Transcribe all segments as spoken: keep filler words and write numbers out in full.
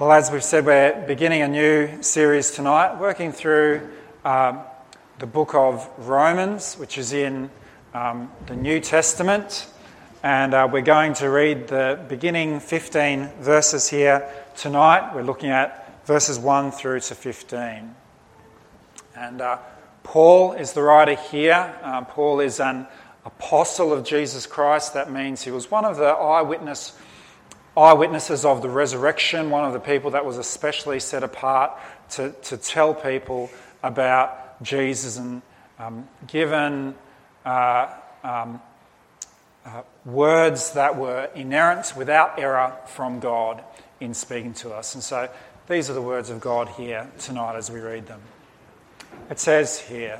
Well, as we've said, we're beginning a new series tonight, working through um, the book of Romans, which is in um, the New Testament. And uh, we're going to read the beginning fifteen verses here tonight. We're looking at verses one through to fifteen. And uh, Paul is the writer here. Uh, Paul is an apostle of Jesus Christ. That means he was one of the eyewitness eyewitnesses of the resurrection, one of the people that was especially set apart to, to tell people about Jesus and um, given uh, um, uh, words that were inerrant, without error from God in speaking to us. And so these are the words of God here tonight as we read them. It says here,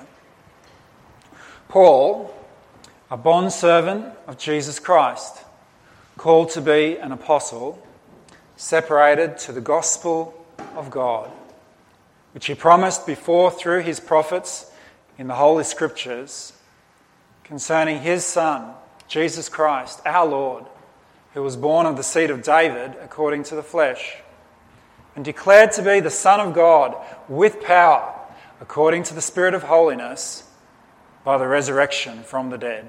Paul, a bondservant of Jesus Christ, called to be an apostle, separated to the gospel of God, which he promised before through his prophets in the Holy Scriptures, concerning his Son, Jesus Christ, our Lord, who was born of the seed of David according to the flesh, and declared to be the Son of God with power, according to the Spirit of holiness, by the resurrection from the dead.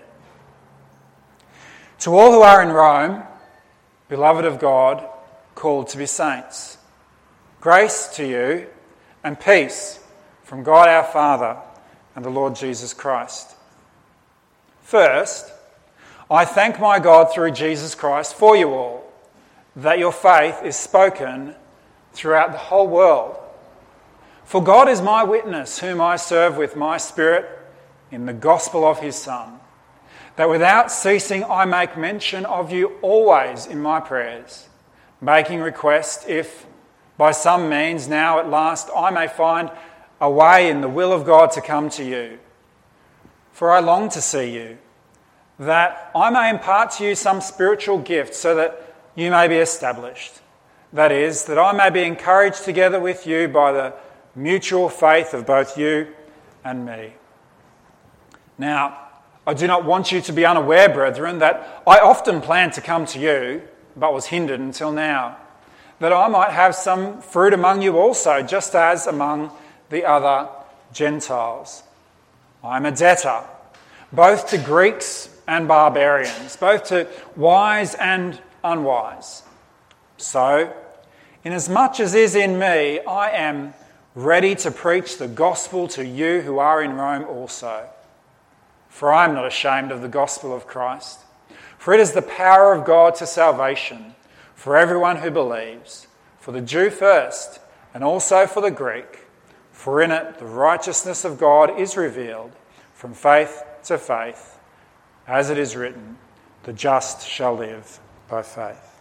To all who are in Rome, beloved of God, called to be saints, grace to you and peace from God our Father and the Lord Jesus Christ. First, I thank my God through Jesus Christ for you all, that your faith is spoken throughout the whole world. For God is my witness, whom I serve with my spirit in the gospel of his Son, that without ceasing I make mention of you always in my prayers, making request if by some means now at last I may find a way in the will of God to come to you. For I long to see you, that I may impart to you some spiritual gift so that you may be established. That is, that I may be encouraged together with you by the mutual faith of both you and me. Now, I do not want you to be unaware, brethren, that I often planned to come to you, but was hindered until now, that I might have some fruit among you also, just as among the other Gentiles. I am a debtor, both to Greeks and barbarians, both to wise and unwise. So, inasmuch as is in me, I am ready to preach the gospel to you who are in Rome also. For I am not ashamed of the gospel of Christ, for it is the power of God to salvation for everyone who believes, for the Jew first, and also for the Greek. For in it the righteousness of God is revealed from faith to faith, as it is written, the just shall live by faith.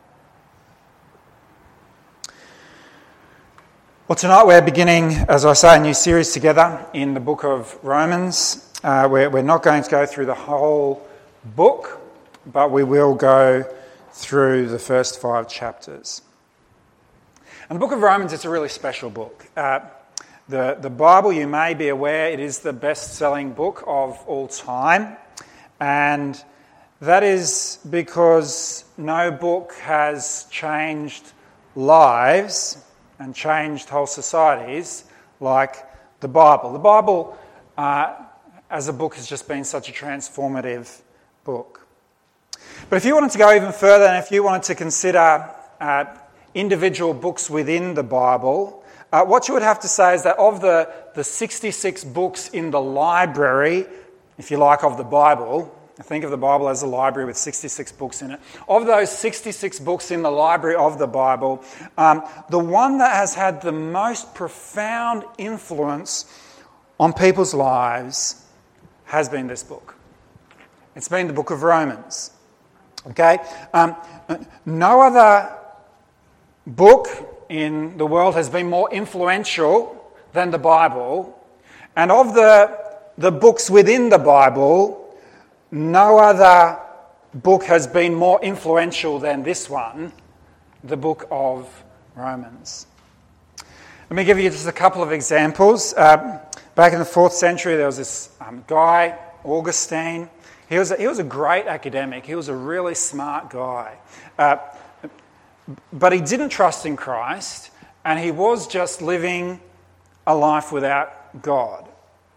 Well, tonight we're beginning, as I say, a new series together in the book of Romans. Uh, we're, we're not going to go through the whole book, but we will go through the first five chapters. And the book of Romans is a really special book. Uh, the, the Bible, you may be aware, it is the best-selling book of all time. And that is because no book has changed lives and changed whole societies like the Bible. The Bible, uh, as a book, has just been such a transformative book. But if you wanted to go even further, and if you wanted to consider uh, individual books within the Bible, uh, what you would have to say is that of the, the sixty-six books in the library, if you like, of the Bible, think of the Bible as a library with sixty-six books in it. Of those sixty-six books in the library of the Bible, um, the one that has had the most profound influence on people's lives has been this book. It's been the book of Romans. Okay? Um, no other book in the world has been more influential than the Bible. And of the, the books within the Bible, no other book has been more influential than this one, the book of Romans. Let me give you just a couple of examples. Uh, back in the fourth century, there was this um, guy, Augustine. He was, a, he was a great academic. He was a really smart guy. Uh, but he didn't trust in Christ, and he was just living a life without God.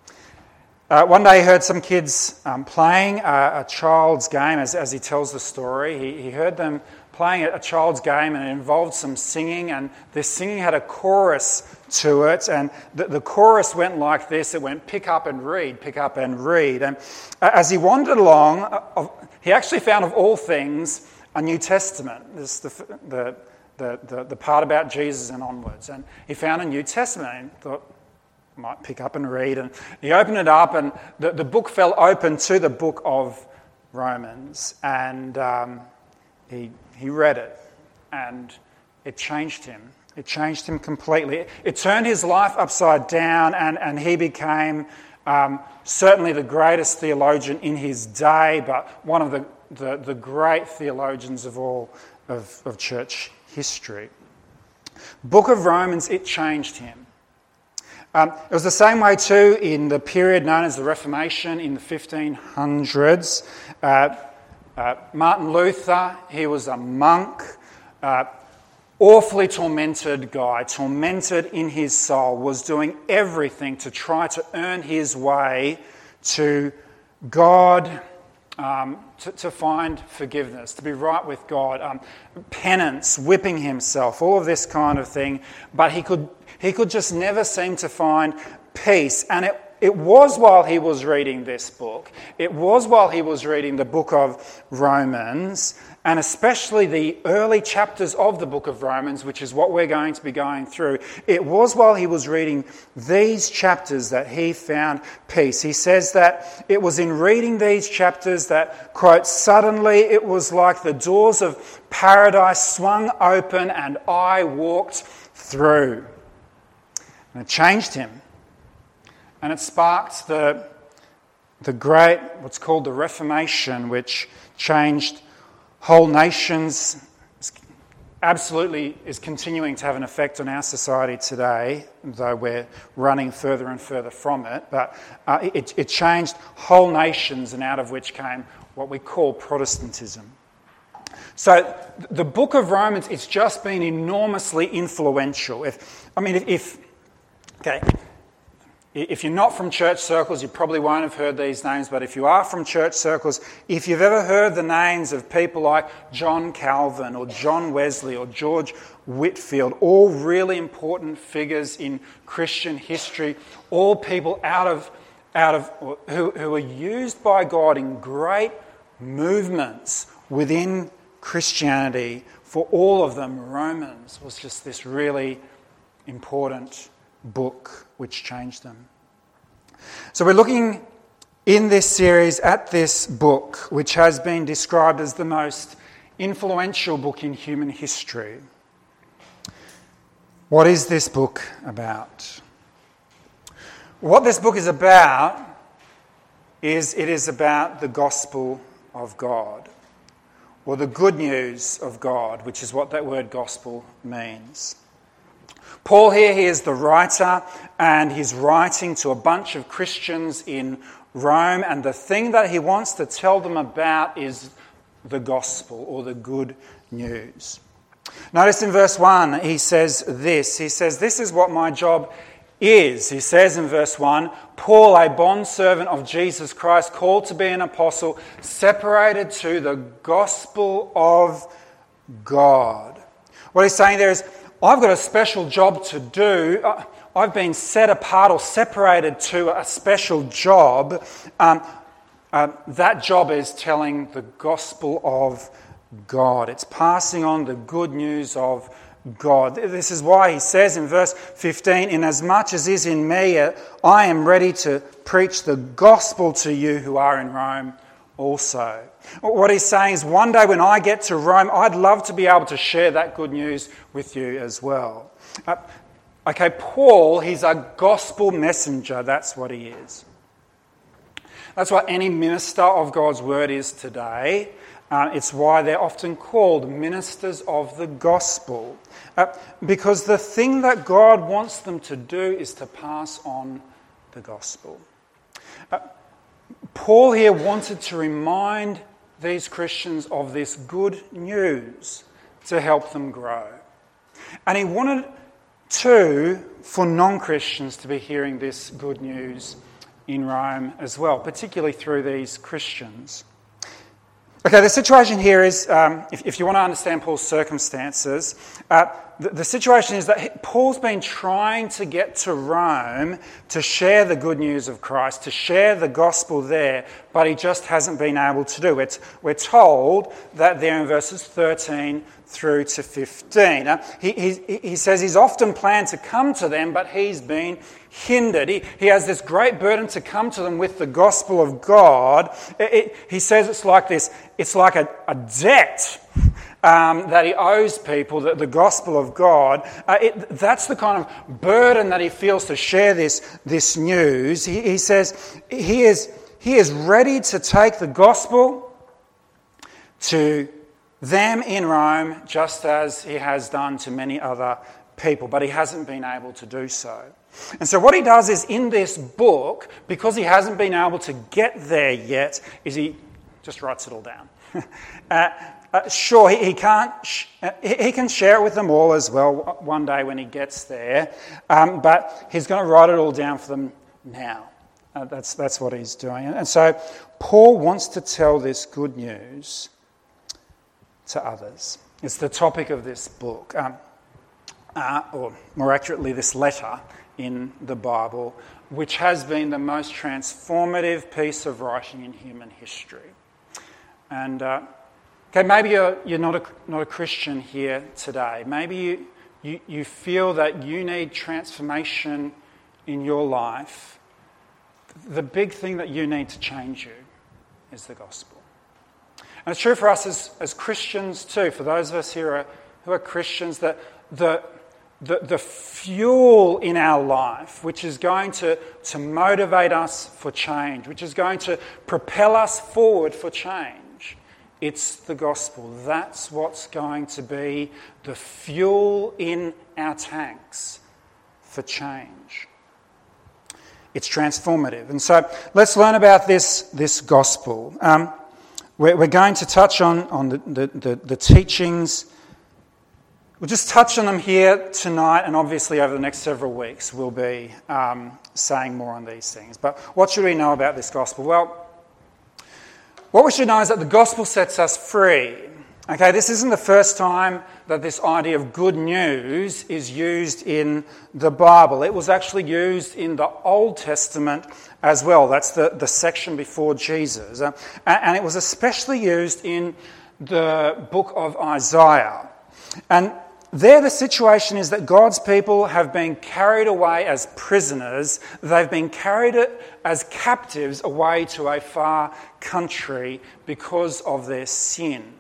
Uh, one day he heard some kids um, playing a, a child's game, as, as he tells the story. He, he heard them playing a, a child's game, and it involved some singing, and this singing had a chorus to it, and the, the chorus went like this. It went, pick up and read, pick up and read. And as he wandered along, uh, he actually found, of all things, a New Testament. This is the, the, the, the, the part about Jesus and onwards. And he found a New Testament and thought, might pick up and read. And he opened it up, and the, the book fell open to the book of Romans. And um, he, he read it, and it changed him. It changed him completely. It turned his life upside down, and, and he became um, certainly the greatest theologian in his day, but one of the, the, the great theologians of all of, of church history. Book of Romans, it changed him. Um, it was the same way too in the period known as the Reformation in the fifteen hundreds. Uh, uh, Martin Luther, he was a monk, uh, awfully tormented guy, tormented in his soul, was doing everything to try to earn his way to God, um, to, to find forgiveness, to be right with God, um, penance, whipping himself, all of this kind of thing. But he could he could just never seem to find peace. And it, it was while he was reading this book, it was while he was reading the book of Romans, and especially the early chapters of the book of Romans, which is what we're going to be going through. It was while he was reading these chapters that he found peace. He says that it was in reading these chapters that, quote, suddenly it was like the doors of paradise swung open and I walked through. And it changed him. And it sparked the, the great, what's called the Reformation, which changed whole nations, absolutely is continuing to have an effect on our society today, though we're running further and further from it. But uh, it, it changed whole nations, and out of which came what we call Protestantism. So the book of Romans, it's just been enormously influential. If I mean, if, if okay, if you're not from church circles, you probably won't have heard these names, but if you are from church circles, if you've ever heard the names of people like John Calvin or John Wesley or George Whitefield, all really important figures in Christian history, all people out of out of who, who are used by God in great movements within Christianity, for all of them, Romans was just this really important book which changed them. So we're looking in this series at this book, which has been described as the most influential book in human history. What is this book about? What this book is about is it is about the gospel of God, or the good news of God, which is what that word gospel means. Paul here, he is the writer, and he's writing to a bunch of Christians in Rome, and the thing that he wants to tell them about is the gospel, or the good news. Notice in verse one, he says this. He says, this is what my job is. He says in verse one, Paul, a bondservant of Jesus Christ, called to be an apostle, separated to the gospel of God. What he's saying there is, I've got a special job to do. I've been set apart or separated to a special job. Um, uh, that job is telling the gospel of God. It's passing on the good news of God. This is why he says in verse fifteen, inasmuch as is in me, I am ready to preach the gospel to you who are in Rome also. What he's saying is, one day when I get to Rome, I'd love to be able to share that good news with you as well. Uh, okay, Paul, he's a gospel messenger. That's what he is. That's what any minister of God's word is today. Uh, it's why they're often called ministers of the gospel. Uh, because the thing that God wants them to do is to pass on the gospel. Uh, Paul here wanted to remind these Christians of this good news to help them grow. And he wanted, too, for non-Christians to be hearing this good news in Rome as well, particularly through these Christians. Okay, the situation here is, um, if, if you want to understand Paul's circumstances, uh, the, the situation is that Paul's been trying to get to Rome to share the good news of Christ, to share the gospel there, but he just hasn't been able to do it. We're told that there in verses thirteen through to fifteen. Uh, he, he, he says he's often planned to come to them, but he's been hindered. He, he has this great burden to come to them with the gospel of God. It, it, he says it's like this, it's like a, a debt um, that he owes people, the, the gospel of God. Uh, it, that's the kind of burden that he feels to share this, this news. He, he says he is, he is ready to take the gospel to them in Rome, just as he has done to many other people, but he hasn't been able to do so. And so what he does is, in this book, because he hasn't been able to get there yet, is he just writes it all down. uh, uh, sure, he, he can't. Sh- he, he can share it with them all as well one day when he gets there, um, but he's going to write it all down for them now. Uh, that's that's what he's doing. And so Paul wants to tell this good news to others. It's the topic of this book, um, uh, or more accurately, this letter in the Bible, which has been the most transformative piece of writing in human history. And uh, okay, maybe you're, you're not a not a Christian here today. Maybe you, you you feel that you need transformation in your life. The big thing that you need to change you is the gospel. And it's true for us as, as Christians too, for those of us here who are, who are Christians, that the, the, the fuel in our life, which is going to, to motivate us for change, which is going to propel us forward for change, it's the gospel. That's what's going to be the fuel in our tanks for change. It's transformative. And so let's learn about this, this gospel. Um, We're going to touch on, on the, the, the, the teachings. We'll just touch on them here tonight, and obviously over the next several weeks we'll be um, saying more on these things. But what should we know about this gospel? Well, what we should know is that the gospel sets us free. Okay, this isn't the first time that this idea of good news is used in the Bible. It was actually used in the Old Testament as well. That's the, the section before Jesus. Uh, and it was especially used in the book of Isaiah. And there the situation is that God's people have been carried away as prisoners. They've been carried as captives away to a far country because of their sin.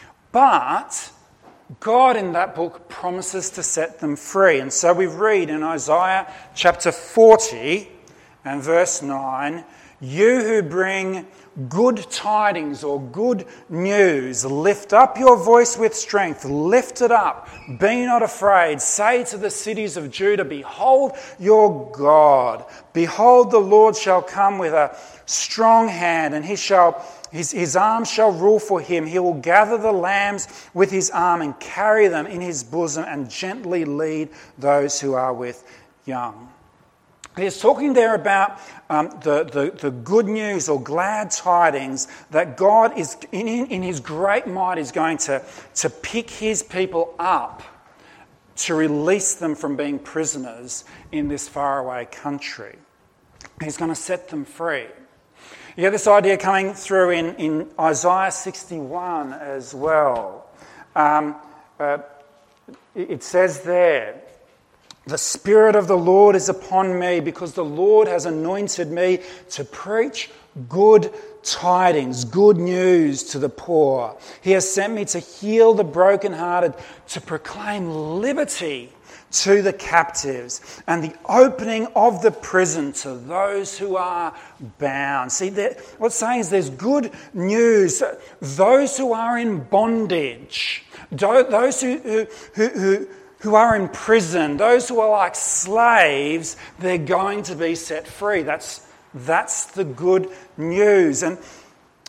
But God in that book promises to set them free. And so we read in Isaiah chapter forty and verse nine, "You who bring good tidings or good news, lift up your voice with strength, lift it up, be not afraid. Say to the cities of Judah, behold your God. Behold, the Lord shall come with a strong hand, and he shall His, his arm shall rule for him. He will gather the lambs with his arm and carry them in his bosom and gently lead those who are with young." He's talking there about um, the, the, the good news or glad tidings that God is, in, in his great might, is going to, to pick his people up to release them from being prisoners in this faraway country. He's going to set them free. You get this idea coming through in, in Isaiah sixty-one as well. Um, uh, it says there, "The Spirit of the Lord is upon me, because the Lord has anointed me to preach good tidings, good news to the poor. He has sent me to heal the brokenhearted, to proclaim liberty to the captives, and the opening of the prison to those who are bound." See, what's saying is there's good news. Those who are in bondage, those who who who, who who are in prison, those who are like slaves, they're going to be set free. That's that's the good news. And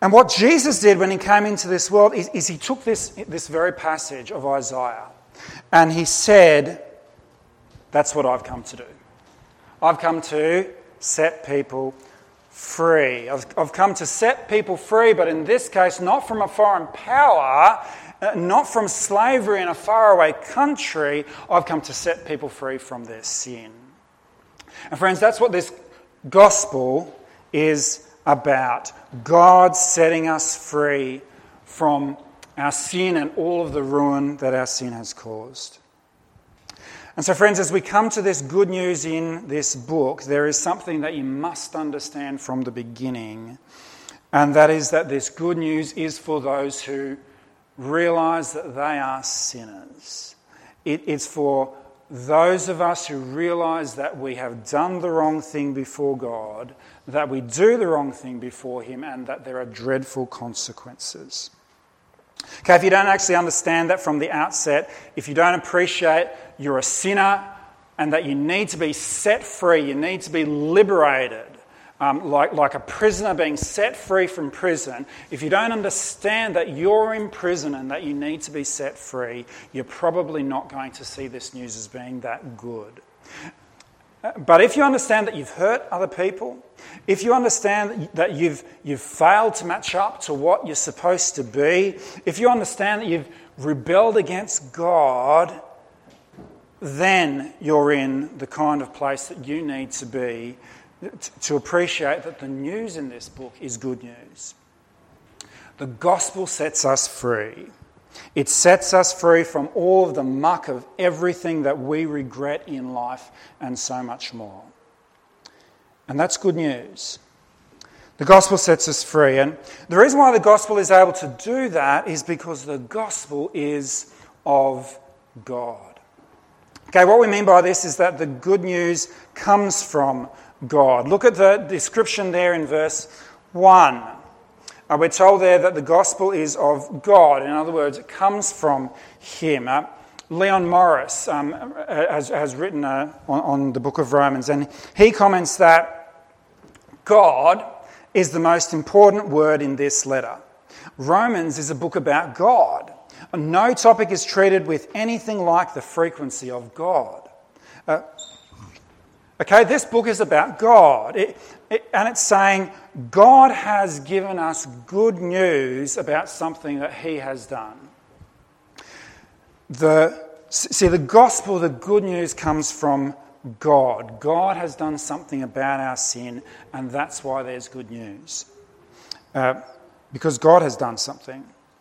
And what Jesus did when he came into this world is, is he took this, this very passage of Isaiah and he said, that's what I've come to do. I've come to set people free. I've, I've come to set people free, but in this case, not from a foreign power, uh, not from slavery in a faraway country. I've come to set people free from their sin. And friends, that's what this gospel is about. God setting us free from our sin and all of the ruin that our sin has caused. And so, friends, as we come to this good news in this book, there is something that you must understand from the beginning, and that is that this good news is for those who realise that they are sinners. It, it's for those of us who realise that we have done the wrong thing before God, that we do the wrong thing before Him, and that there are dreadful consequences. Okay, if you don't actually understand that from the outset, if you don't appreciate you're a sinner and that you need to be set free, you need to be liberated, um, like, like a prisoner being set free from prison, if you don't understand that you're in prison and that you need to be set free, you're probably not going to see this news as being that good. But if you understand that you've hurt other people, if you understand that you've, you've failed to match up to what you're supposed to be, if you understand that you've rebelled against God, then you're in the kind of place that you need to be to appreciate that the news in this book is good news. The gospel sets us free. It sets us free from all of the muck of everything that we regret in life and so much more. And that's good news. The gospel sets us free. And the reason why the gospel is able to do that is because the gospel is of God. Okay, what we mean by this is that the good news comes from God. Look at the description there in verse one. Uh, we're told there that the gospel is of God. In other words, it comes from Him. Uh, Leon Morris um, has, has written uh, on, on the book of Romans, and he comments that God is the most important word in this letter. Romans is a book about God. No topic is treated with anything like the frequency of God. Uh, okay, this book is about God. It, it, and it's saying God has given us good news about something that He has done. The, see, the gospel, the good news comes from God. God has done something about our sin, and that's why there's good news. Uh, because God has done something.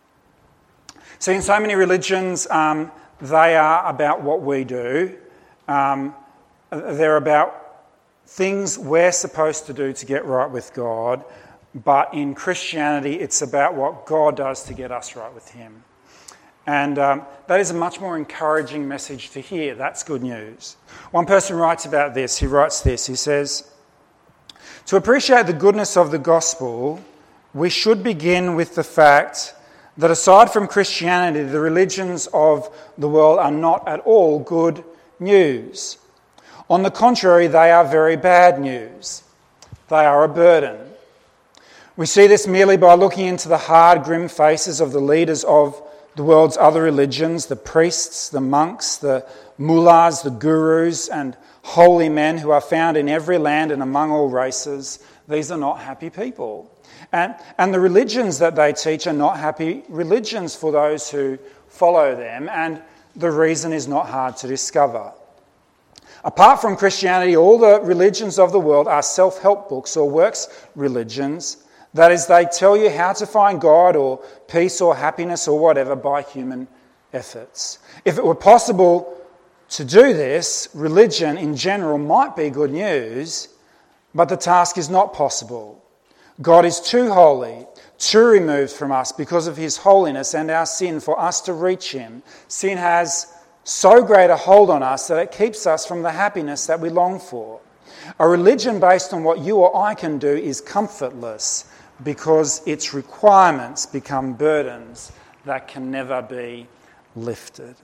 See, in so many religions, um, they are about what we do. Um, they're about things we're supposed to do to get right with God. But in Christianity, it's about what God does to get us right with Him. And um, that is a much more encouraging message to hear. That's good news. One person writes about this. He writes this. He says, "To appreciate the goodness of the gospel, we should begin with the fact that aside from Christianity, the religions of the world are not at all good news. On the contrary, they are very bad news. They are a burden. We see this merely by looking into the hard, grim faces of the leaders of the world's other religions, the priests, the monks, the mullahs, the gurus, and holy men who are found in every land and among all races. These are not happy people. And, and the religions that they teach are not happy religions for those who follow them, and the reason is not hard to discover. Apart from Christianity, all the religions of the world are self-help books or works religions. That is, they tell you how to find God or peace or happiness or whatever by human efforts. If it were possible to do this, religion in general might be good news, but the task is not possible. God is too holy, too removed from us because of His holiness and our sin for us to reach Him. Sin has so great a hold on us that it keeps us from the happiness that we long for. A religion based on what you or I can do is comfortless because its requirements become burdens that can never be lifted.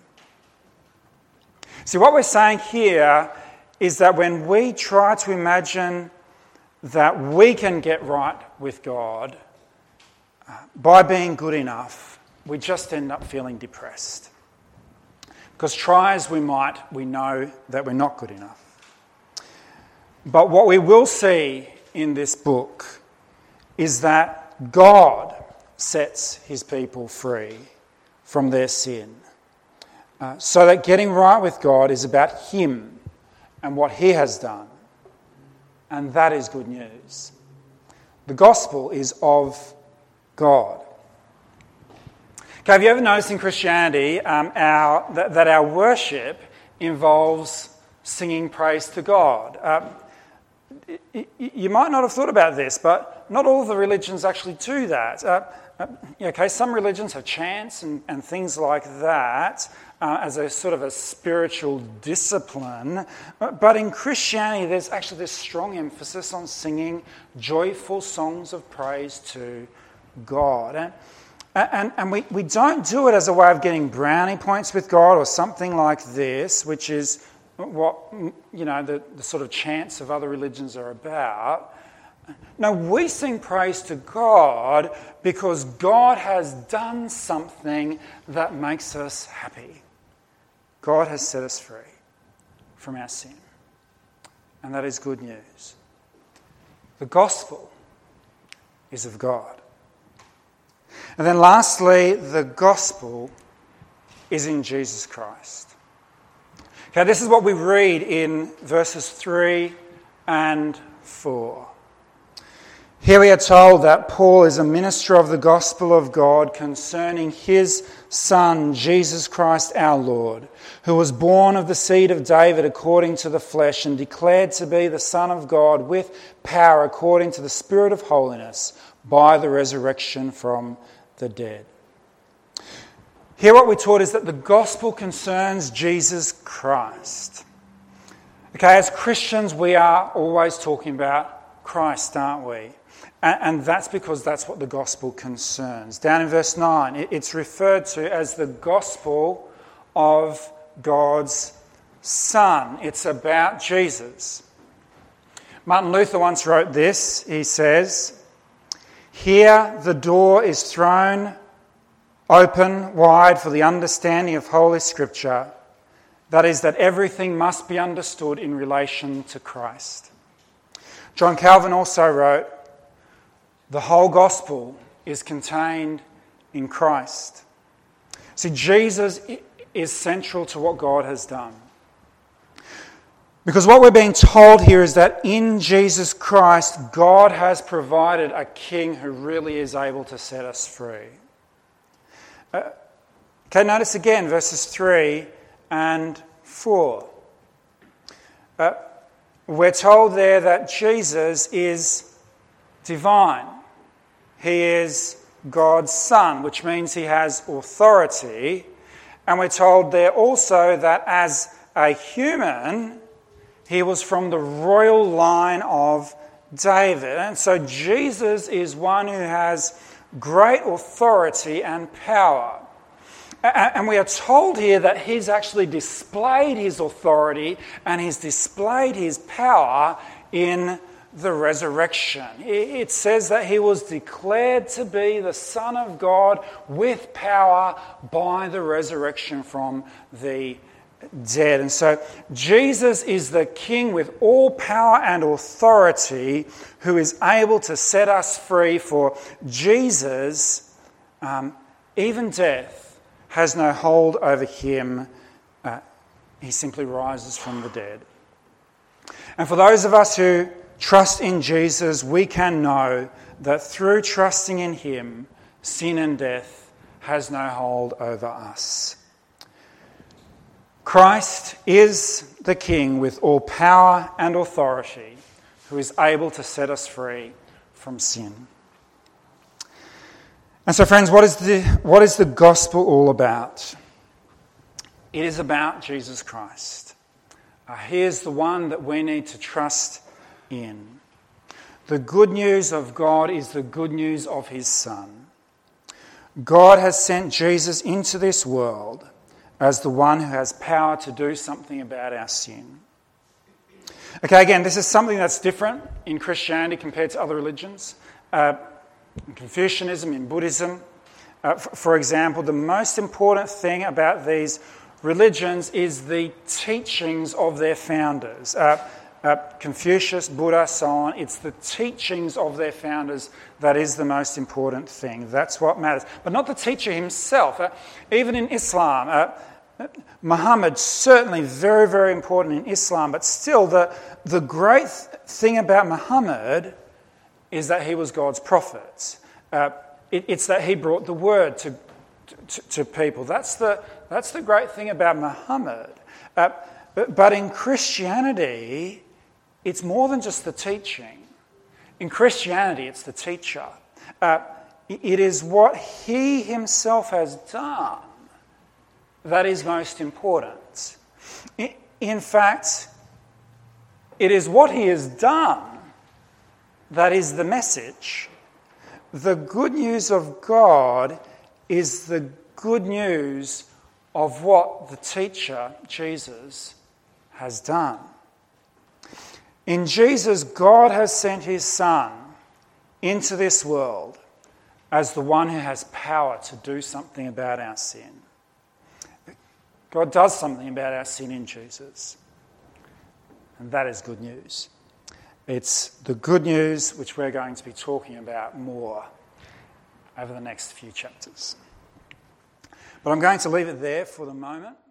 See, what we're saying here is that when we try to imagine that we can get right with God, by being good enough, we just end up feeling depressed. Because try as we might, we know that we're not good enough. But what we will see in this book is that God sets his people free from their sin. Uh, so that getting right with God is about him and what he has done. And that is good news. The gospel is of God. Okay, have you ever noticed in Christianity um, our, that, that our worship involves singing praise to God? Um, y- y- you might not have thought about this, but not all of the religions actually do that. Uh, uh, okay, some religions have chants and, and things like that uh, as a sort of a spiritual discipline. But in Christianity, there's actually this strong emphasis on singing joyful songs of praise to God. And And, and we, we don't do it as a way of getting brownie points with God or something like this, which is what, you know, the, the sort of chants of other religions are about. No, we sing praise to God because God has done something that makes us happy. God has set us free from our sin. And that is good news. The gospel is of God. And then lastly, the gospel is in Jesus Christ. Okay, this is what we read in verses three and four. Here we are told that Paul is a minister of the gospel of God concerning his Son, Jesus Christ our Lord, who was born of the seed of David according to the flesh and declared to be the Son of God with power according to the Spirit of holiness by the resurrection from the dead. Here what we're taught is that the gospel concerns Jesus Christ. Okay, as Christians we are always talking about Christ, aren't we? And, and that's because that's what the gospel concerns. Down in verse nine, it, it's referred to as the gospel of God's Son. It's about Jesus. Martin Luther once wrote this. He says, "Here the door is thrown open wide for the understanding of Holy Scripture. That is, that everything must be understood in relation to Christ." John Calvin also wrote, "The whole gospel is contained in Christ." See, Jesus is central to what God has done. Because what we're being told here is that in Jesus Christ, God has provided a king who really is able to set us free. Uh, okay, notice again verses three and four. Uh, we're told there that Jesus is divine. He is God's Son, which means he has authority. And we're told there also that as a human, he was from the royal line of David. And so Jesus is one who has great authority and power. And we are told here that he's actually displayed his authority and he's displayed his power in the resurrection. It says that he was declared to be the Son of God with power by the resurrection from the dead. And so Jesus is the King with all power and authority who is able to set us free. For Jesus, um, even death has no hold over him. Uh, he simply rises from the dead. And for those of us who trust in Jesus, we can know that through trusting in him, sin and death has no hold over us. Christ is the King with all power and authority who is able to set us free from sin. And so, friends, what is the, what is the gospel all about? It is about Jesus Christ. Uh, he is the one that we need to trust in. The good news of God is the good news of his Son. God has sent Jesus into this world as the one who has power to do something about our sin. Okay, again, this is something that's different in Christianity compared to other religions. Uh, in Confucianism, in Buddhism. Uh, f- for example, the most important thing about these religions is the teachings of their founders. Uh, uh, Confucius, Buddha, so on. It's the teachings of their founders that is the most important thing. That's what matters. But not the teacher himself. Uh, even in Islam, uh, Muhammad, certainly very, very important in Islam, but still the, the great thing about Muhammad is that he was God's prophet. Uh, it, it's that he brought the word to, to, to people. That's the, that's the great thing about Muhammad. Uh, but, but in Christianity, it's more than just the teaching. In Christianity, it's the teacher. Uh, it is what he himself has done that is most important. In fact, it is what he has done that is the message. The good news of God is the good news of what the teacher, Jesus, has done. In Jesus, God has sent his Son into this world as the one who has power to do something about our sin. God does something about our sin in Jesus. And that is good news. It's the good news which we're going to be talking about more over the next few chapters. But I'm going to leave it there for the moment.